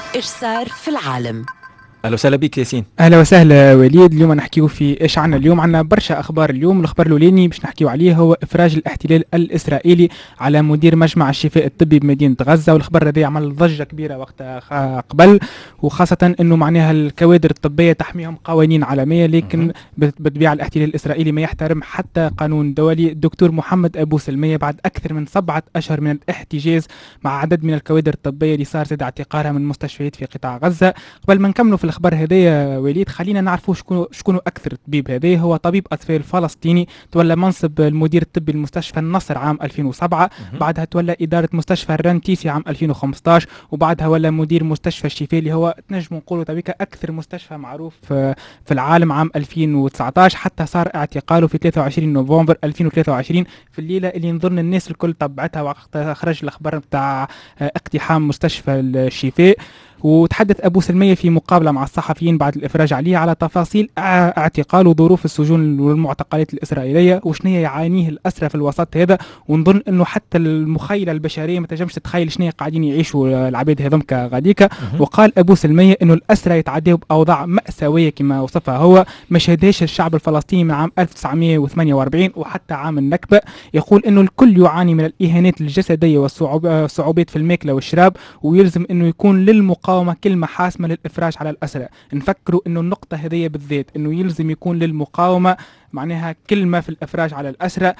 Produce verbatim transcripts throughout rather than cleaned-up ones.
إيش صار في العالم. اهلا وسهلا بك ياسين. اهلا وسهلا وليد. اليوم نحكيو في ايش عنا اليوم. عنا برشا اخبار اليوم. الاخبار الاولاني باش نحكيو عليه هو افراج الاحتلال الاسرائيلي على مدير مجمع الشفاء الطبي بمدينه غزه، والخبر هذا عمل ضجه كبيره وقت قبل، وخاصه انه معناها الكوادر الطبيه تحميهم قوانين عالميه، لكن بطبيعه الاحتلال الاسرائيلي ما يحترم حتى قانون دولي. الدكتور محمد ابو سلميه بعد اكثر من سبعه اشهر من الاحتجاز مع عدد من الكوادر الطبيه اللي صار زاد اعتقالها من مستشفيات في قطاع غزه. قبل ما نكملوا في الخبر هذايا وليد، خلينا نعرفوا شكون شكون اكثر طبيب. هذا هو طبيب اطفال فلسطيني تولى منصب المدير الطبي لمستشفى النصر عام ألفين وسبعة، بعدها تولى اداره مستشفى الرنتيسي عام ألفين وخمسطعش، وبعدها ولا مدير مستشفى الشفاء اللي هو تنجم نقولوا تبيك اكثر مستشفى معروف في العالم عام ألفين وتسعطعش، حتى صار اعتقاله في ثلاثة وعشرين نوفمبر ألفين وثلاثة وعشرين في الليله اللي نظن الناس الكل تبعتها وقت خرج الاخبار بتاع اقتحام مستشفى الشفاء. وتحدث أبو سلمية في مقابلة مع الصحفيين بعد الإفراج عليه على تفاصيل اعتقال وظروف السجون والمعتقلات الإسرائيلية وشنية يعانيه الأسرى في الوسط هذا. ونظن أنه حتى المخيلة البشرية ما تنجمش تتخيل شنية قاعدين يعيشوا العباد هذم كغاديكا. وقال أبو سلمية أنه الأسرى يتعدوا بأوضاع مأساوية كما وصفها هو ما شهدهاش الشعب الفلسطيني من عام ألف وتسعمائة وثمانية وأربعين وحتى عام النكبة. يقول أنه الكل يعاني من الإهانات الجسدية والصعوبات في الماكلة والشراب، ويلزم أنه يكون للمقاومة كلمة حاسمة للإفراج على الأسرى. نفكروا أنه النقطة هذه بالذات أنه يلزم يكون للمقاومة معناها كلمة في الإفراج على الأسرى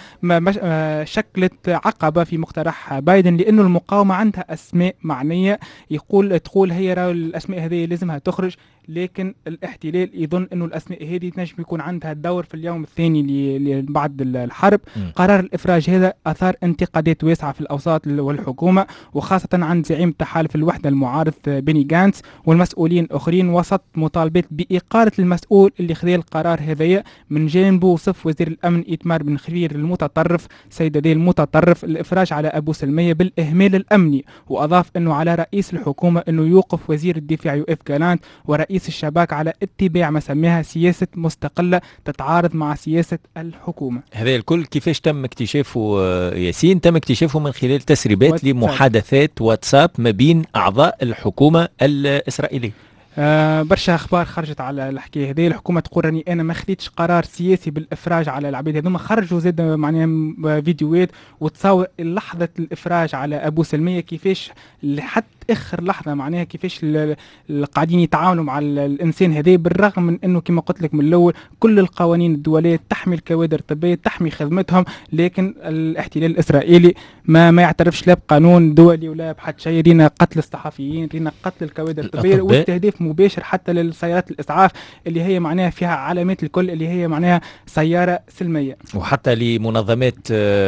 ما شكلت عقبة في مقترح بايدن، لأنه المقاومة عندها أسماء معنية يقول تقول هي الأسماء هذه لازمها تخرج، لكن الاحتلال يظن أنه الأسماء هذه تنجم يكون عندها دور في اليوم الثاني بعد الحرب. م. قرار الإفراج هذا أثار انتقادات واسعة في الأوساط والحكومة، وخاصة عند زعيم تحالف الوحدة المعارض بيني غانتس والمسؤولين الآخرين، وسط مطالبات بإقالة المسؤول اللي خذ القرار هذايا. من جانب وصف وزير الأمن إيتمار بن خفير المتطرف سيد دي المتطرف الإفراج على أبو سلمية بالإهمال الأمني، وأضاف أنه على رئيس الحكومة أنه يوقف وزير الدفاع يوئف جالانت ورئيس الشباك على اتباع ما سماها سياسة مستقلة تتعارض مع سياسة الحكومة. هذا الكل كيفاش تم اكتشافه ياسين؟ تم اكتشافه من خلال تسريبات واتساب. لمحادثات واتساب ما بين أعضاء الحكومة الإسرائيلية. آه برشا اخبار خرجت على الحكايه هذه. الحكومه تقول راني انا ما خديتش قرار سياسي بالافراج على العباد هذوما. خرجوا زاد معناها فيديوهات وتصور لحظه الافراج على ابو سلميه كيفاش لحد اخر لحظه معناها كيفاش قاعدين يتعاونوا مع الانسان هذا، بالرغم من انه كما قلت لك من الاول كل القوانين الدوليه تحمي الكوادر الطبيه تحمي خدمتهم، لكن الاحتلال الاسرائيلي ما ما يعترفش لا بقانون دولي ولا بحد شيء. رينا قتل الصحفيين، رينا قتل الكوادر الطبيه واستهداف مباشر حتى للسيارات الاسعاف اللي هي معناها فيها علامات الكل اللي هي معناها سياره سلميه، وحتى لمنظمات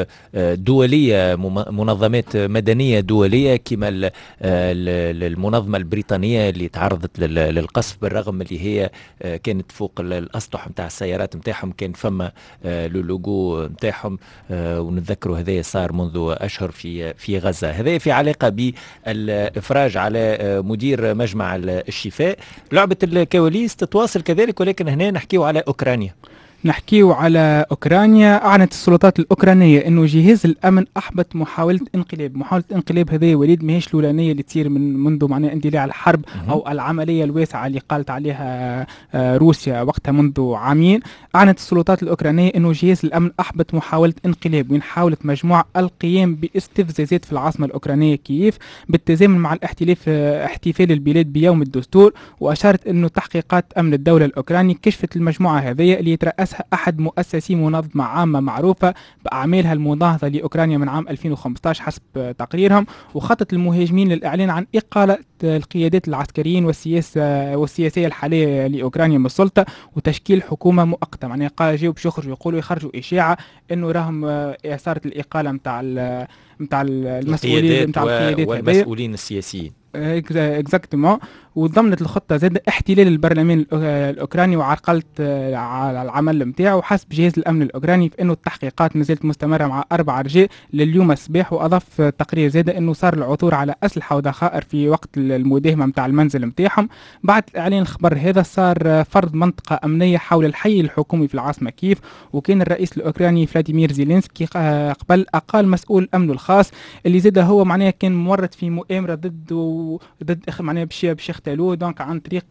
دوليه منظمات مدنيه دوليه كما المنظمة البريطانية اللي تعرضت للقصف بالرغم اللي هي كانت فوق الأسطح متاع السيارات متاعهم كان فما اللوجو متاعهم، ونتذكروا هذا صار منذ أشهر في في غزة. هذا في علاقة بالإفراج على مدير مجمع الشفاء. لعبة الكواليس تتواصل كذلك، ولكن هنا نحكيو على أوكرانيا. نحكيو على أوكرانيا. أعلنت السلطات الأوكرانية أنه جهاز الأمن أحبط محاولة انقلاب. محاولة انقلاب هذه وليد ماهيش الأولانية اللي تصير من منذ معناه اندلاع الحرب أو العملية الواسعة اللي قالت عليها روسيا وقتها منذ عامين. أعلنت السلطات الأوكرانية أنه جهاز الأمن أحبط محاولة انقلاب، وين حاولت مجموعة القيام باستفزازات في العاصمة الأوكرانية كييف بالتزامن مع الاحتلاف احتفال البلاد بيوم الدستور. وأشارت أنه تحقيقات أمن الدولة الأوكراني كشفت المجموعة هذه اللي يترأسها أحد مؤسسي منظمة عامة معروفة بأعمالها المناهضة لأوكرانيا من عام ألفين وخمسطعش حسب تقريرهم، وخطط المهاجمين للإعلان عن إقالة القيادات العسكريين والسياسة والسياسية الحالية لأوكرانيا من السلطة وتشكيل حكومة مؤقتة. يعني قال جاوا باش يخرجوا يقولوا يخرجوا إشاعة إنه راهم صارت الإقالة متاع متاع المسؤولين متاع القيادات والمسؤولين السياسيين. اكزاكتومون. وضمنت الخطه زاد احتلال البرلمان الاوكراني وعرقلت العمل نتاعو. حسب جهاز الامن الاوكراني فانه التحقيقات ما زالت مستمره مع اربع رجال لليوم الصباح. واضاف تقرير زاد انه صار العثور على اسلحه وذخائر في وقت المداهمه نتاع المنزل نتاعهم. بعد اعلان الخبر هذا صار فرض منطقه امنيه حول الحي الحكومي في العاصمه كييف، وكان الرئيس الاوكراني فلاديمير زيلينسكي قبل اقال مسؤول امنه الخاص اللي زاد هو معناها كان مورط في مؤامره ضد ضد معناها باش باش يختلوه دونك عن طريق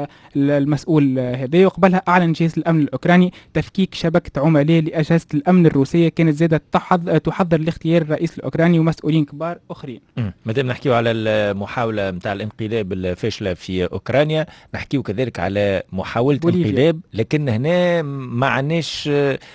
المسؤول هذا. وقبلها اعلن جهاز الامن الاوكراني تفكيك شبكه عملاء لاجهزه الامن الروسيه كانت زادت تحضر لاغتيال الرئيس الاوكراني ومسؤولين كبار اخرين. مادام نحكيو على المحاوله نتاع الانقلاب الفاشله في اوكرانيا، نحكيو كذلك على محاوله بوليفيا. انقلاب، لكن هنا ما عناش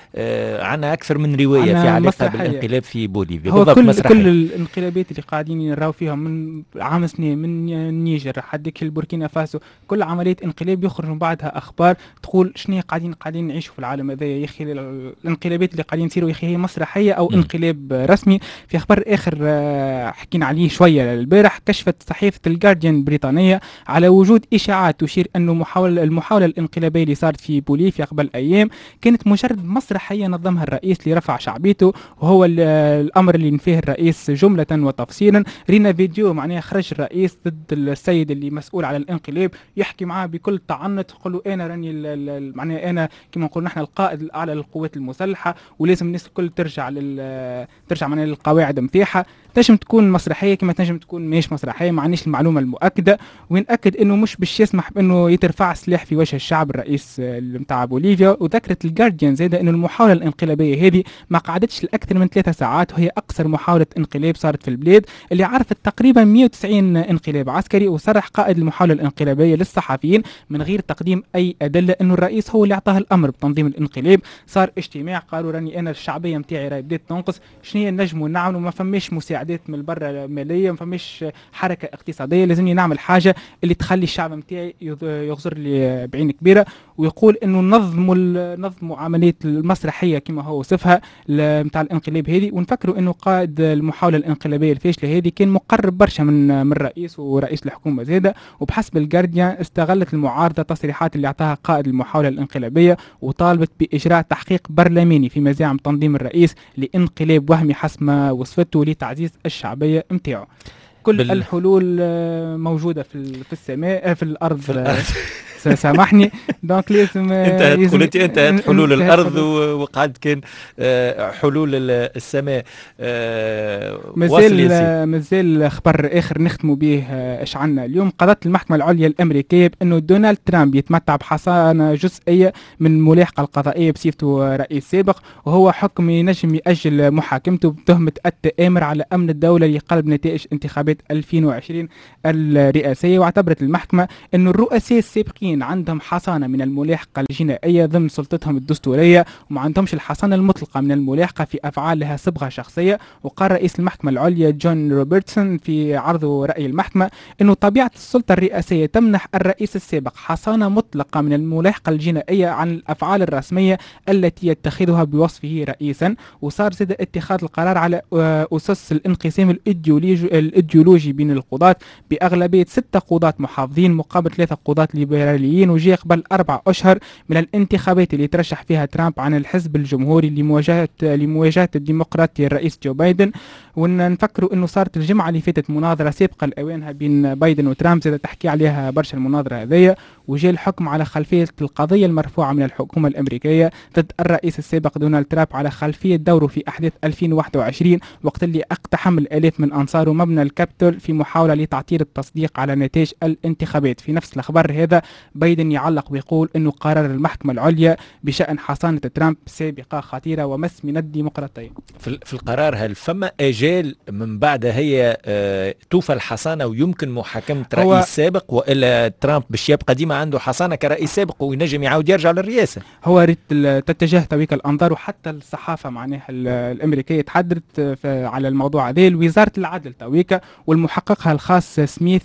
آه عنا اكثر من روايه في علاقه بالانقلاب في بوليفيا. هو كل مسرحية. كل الانقلابات اللي قاعدين نراو فيها من عام سنين من النيجر حدك البوركينا فاسو، كل عمليه انقلاب يخرج من بعدها اخبار تقول شنو قاعدين قاعدين نعيشوا في العالم هذا يا اخي. الانقلابات اللي قاعدين يصيروا يا اخي هي مسرحيه او م. انقلاب رسمي. في خبر اخر حكينا عليه شويه البارح، كشفت صحيفه الجارديان البريطانيه على وجود اشاعات تشير انه محاوله المحاوله الانقلابيه اللي صارت في بوليفيا قبل ايام كانت مجرد مسرحيه نظمها الرئيس لرفع شعبيته، وهو الامر اللي نفيه الرئيس جمله وتفصيلا. رينا فيديو معناها خرج الرئيس ضد السيد اللي مسؤول على الانقلاب يحكي معاه بكل تعنت، يقول له انا راني معناها انا كما نقول نحن القائد الاعلى للقوات المسلحه ولازم الناس الكل ترجع لل ترجع معناها للقواعد نتاعها. تنجم تكون مسرحيه كما تنجم تكون ماهيش مسرحيه، ما عنديش المعلومه المؤكده. ونأكد انه مش باش يسمح بانه يترفع سلاح في وجه الشعب الرئيس نتاع بوليفيا. وذكرت الجارديان زاده انه المحاوله الانقلابيه هذه ما قعدتش لاكثر من ثلاثة ساعات، وهي اقصر محاوله انقلاب صارت في البلاد اللي عرفت تقريبا مئة وتسعين انقلاب عسكري. وصرح قائد المحاوله الانقلابيه للصحفيين من غير تقديم اي ادله انه الرئيس هو اللي اعطاه الامر بتنظيم الانقلاب. صار اجتماع قالوا راني انا الشعبيه نتاعي راهي بدات تنقص، شنو نجموا نعملوا؟ ما فماش مساعدات من برا ماليه، ما فماش حركه اقتصاديه، لازمني نعمل حاجه اللي تخلي الشعب نتاعي يغزر لي بعين كبيره. ويقول انه نظموا نظموا عمليه المسرحيه كما هو وصفها نتاع الانقلاب هذه. ونفكروا انه قائد المحاوله الانقلابيه الفاشله هذه كان مقرب برشا من من الرئيس ورئيس الحكومه زاده. وبحسب الجارديان استغلت المعارضه تصريحات اللي اعطاها قائد المحاوله الانقلابيه وطالبت باجراء تحقيق برلماني في مزاعم تنظيم الرئيس لانقلاب وهمي حسب ما وصفته لتعزيز الشعبيه نتاعو. كل بال... الحلول موجوده في في السماء في الارض, في الأرض. سامحني دونك لازم انت قلت انت حلول الارض وقعد كان حلول السماء. مازال مازال خبر اخر نختموا به ايش عنا اليوم. قضت المحكمه العليا الامريكيه بانه دونالد ترامب يتمتع بحصانه جزئيه من الملاحقه القضائيه بصفته رئيس سابق، وهو حكم ينجم ياجل محاكمته بتهمه التآمر على امن الدوله لقلب نتائج انتخابات ألفين وعشرين الرئاسيه. واعتبرت المحكمه انه الرؤساء السابقين عندهم حصانه من الملاحقه الجنائيه ضمن سلطتهم الدستوريه، وما عندهمش الحصانه المطلقه من الملاحقه في افعال لها صبغه شخصيه. وقال رئيس المحكمه العليا جون روبرتسون في عرضه راي المحكمه انه طبيعه السلطه الرئاسيه تمنح الرئيس السابق حصانه مطلقه من الملاحقه الجنائيه عن الافعال الرسميه التي يتخذها بوصفه رئيسا. وصار زاد اتخاذ القرار على اسس الانقسام الايديولوجي بين القضاة باغلبيه ستة قضاة محافظين مقابل ثلاثة قضاة ليبراليين. وجاء قبل أربع أشهر من الانتخابات اللي ترشح فيها ترامب عن الحزب الجمهوري لمواجهة لمواجهة الديمقراطي الرئيس جو بايدن. ونفكروا انه صارت الجمعه اللي فاتت مناظره سابقه لاوانها بين بايدن وترامب زاد تحكي عليها برشا المناظره هذيا. وجاء الحكم على خلفيه القضيه المرفوعه من الحكومه الامريكيه ضد الرئيس السابق دونالد ترامب على خلفيه دوره في احداث ألفين وواحد وعشرين وقت اللي اقتحم الالاف من انصاره مبنى الكابيتول في محاوله لتعطيل التصديق على نتائج الانتخابات. في نفس الخبر هذا بايدن يعلق ويقول انه قرار المحكمه العليا بشان حصانه ترامب سابقه خطيره ومس من الديمقراطيه. في القرار هل فما اجال من بعد هي اه توفى الحصانه ويمكن محاكمه رئيس سابق، والا ترامب باش يبقى ديما عنده حصانه كرئيس سابق وينجم يعاود يرجع للرئاسه؟ هو ريت تتجه تويك الانظار وحتى الصحافه معناها الامريكيه تحدثت على الموضوع هذا. وزاره العدل تويكا والمحقق الخاص سميث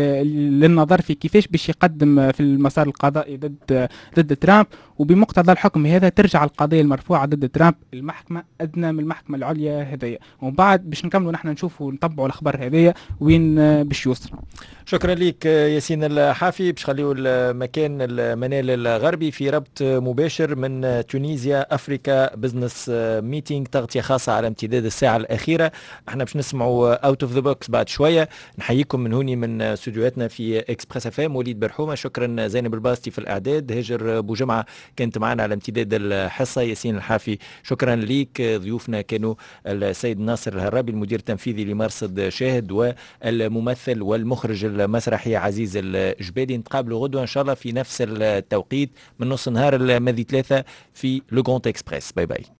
للنظر في كيفاش باش يقدم في المسار القضائي ضد ضد ترامب. وبمقتضى الحكم هذا ترجع القضيه المرفوعه ضد ترامب المحكمه ادنى من المحكمه العليا هذيا. وبعد باش نكملوا نحن نشوفوا نطبعوا الاخبار هذيا وين آه، باش يوصل. شكرا لك ياسين الحافي. باش خليو المكان المنال الغربي في ربط مباشر من تونسيا افريكا بزنس ميتينغ، تغطيه خاصه على امتداد الساعه الاخيره. احنا باش نسمعوا اوت اوف ذا بوكس بعد شويه. نحييكم من هوني من استوديوهاتنا في اكسبريس اف ام. وليد برحومه، شكرا زينب الباستي في الاعداد، هاجر بوجمعه كانت معنا على امتداد الحصه، ياسين الحافي شكرا ليك. ضيوفنا كانوا السيد ناصر الهرابي المدير التنفيذي لمرصد شاهد، والممثل والمخرج المسرحي عزيز الجبالي. نتقابلوا غدوه ان شاء الله في نفس التوقيت من نص نهار الماضي ثلاثه في لو كونت اكسبريس. باي باي.